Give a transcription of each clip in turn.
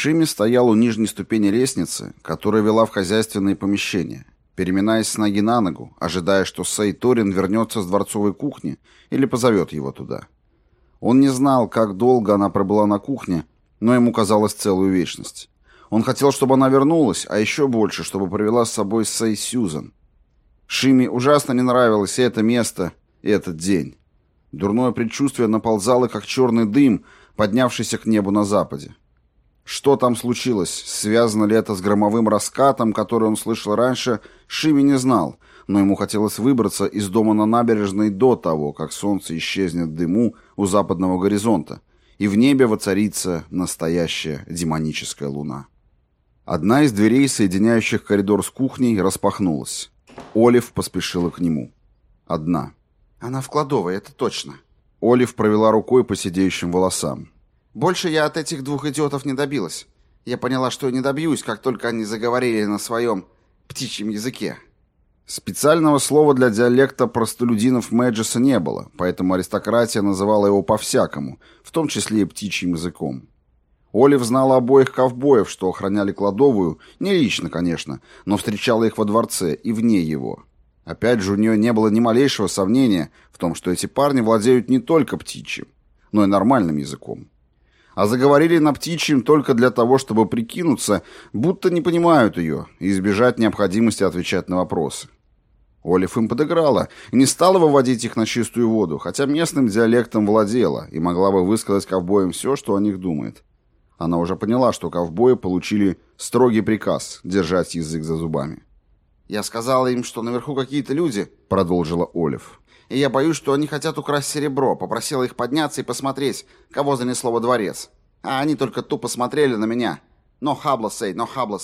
Шими стоял у нижней ступени лестницы, которая вела в хозяйственные помещения, переминаясь с ноги на ногу, ожидая, что Сэй Торин вернется с дворцовой кухни или позовет его туда. Он не знал, как долго она пробыла на кухне, но ему казалось целую вечность. Он хотел, чтобы она вернулась, а еще больше, чтобы привела с собой Сэй Сьюзан. Шими ужасно не нравилось и это место, и этот день. Дурное предчувствие наползало, как черный дым, поднявшийся к небу на западе. Что там случилось, связано ли это с громовым раскатом, который он слышал раньше, Шими не знал, но ему хотелось выбраться из дома на набережной до того, как солнце исчезнет в дыму у западного горизонта, и в небе воцарится настоящая демоническая луна. Одна из дверей, соединяющих коридор с кухней, распахнулась. Олив поспешила к нему. Одна. «Она в кладовой, это точно». Олив провела рукой по сидеющим волосам. «Больше я от этих двух идиотов не добилась. Я поняла, что не добьюсь, как только они заговорили на своем птичьем языке». Специального слова для диалекта простолюдинов Мэджеса не было, поэтому аристократия называла его по-всякому, в том числе и птичьим языком. Олив знала обоих ковбоев, что охраняли кладовую, не лично, конечно, но встречала их во дворце и вне его. Опять же, у нее не было ни малейшего сомнения в том, что эти парни владеют не только птичьим, но и нормальным языком. А заговорили на птичьем только для того, чтобы прикинуться, будто не понимают ее, и избежать необходимости отвечать на вопросы. Олив им подыграла и не стала выводить их на чистую воду, хотя местным диалектом владела и могла бы высказать ковбоям все, что о них думает. Она уже поняла, что ковбои получили строгий приказ держать язык за зубами. «Я сказала им, что наверху какие-то люди», — продолжила Олив. «И я боюсь, что они хотят украсть серебро. Попросила их подняться и посмотреть, кого занесло во дворец. А они только тупо смотрели на меня. Но хабласей.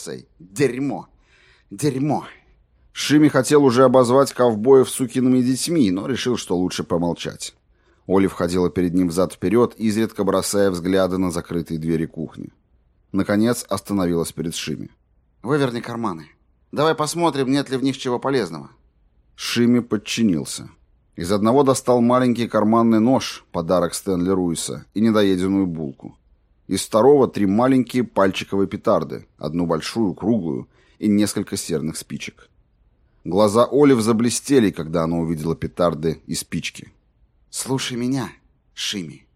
Дерьмо. Дерьмо». Шими хотел уже обозвать ковбоев сукиными детьми, но решил, что лучше помолчать. Олив ходила перед ним взад-вперед, изредка бросая взгляды на закрытые двери кухни. Наконец остановилась перед Шими. «Выверни карманы. Давай посмотрим, нет ли в них чего полезного». Шими подчинился. Из одного достал маленький карманный нож, подарок Стэнли Руиса, и недоеденную булку. Из второго 3 маленькие пальчиковые петарды, одну большую, круглую, и несколько серных спичек. Глаза Олив заблестели, когда она увидела петарды и спички. «Слушай меня, Шими».